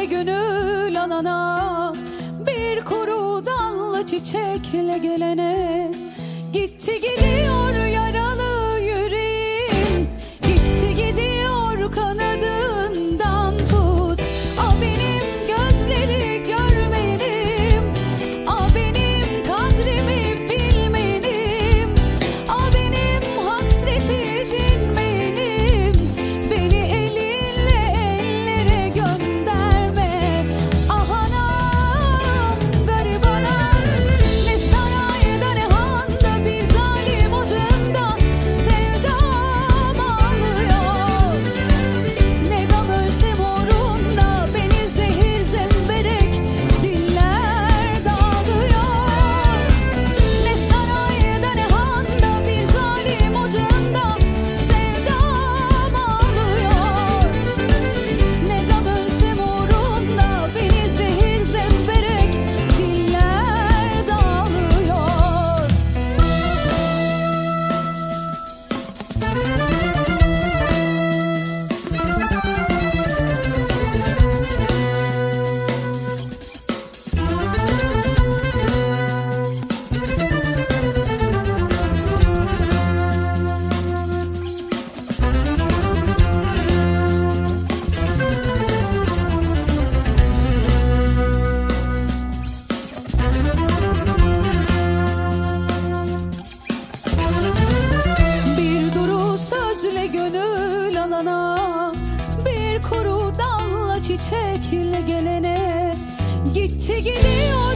sözle gönül alana, bir kuru dallı çiçekle gelene. Gitti gidiyor yaralı yüreğim, gitti gidiyor kanadından tut. Ah benim gözleri görmedim, ah benim kadrimi bilmedim, ah benim hasreti dinmedim. Beni elinle ellere gönderme. Ah anam, garip anam, ne sarayda ne handa bir zalim ocağında sevdam ağlıyor. Ne gam ölsem uğrunda beni zehir zemberek diller dağılıyor. Ne sarayda ne handa bir zalim ocağında sevdam ağlıyor. Ne gam ölsem uğrunda beni zehir zemberek diller dağılıyor. Bir duru sözle gönül alana, bir kuru dalla çiçekle gelene. Gitti gidiyor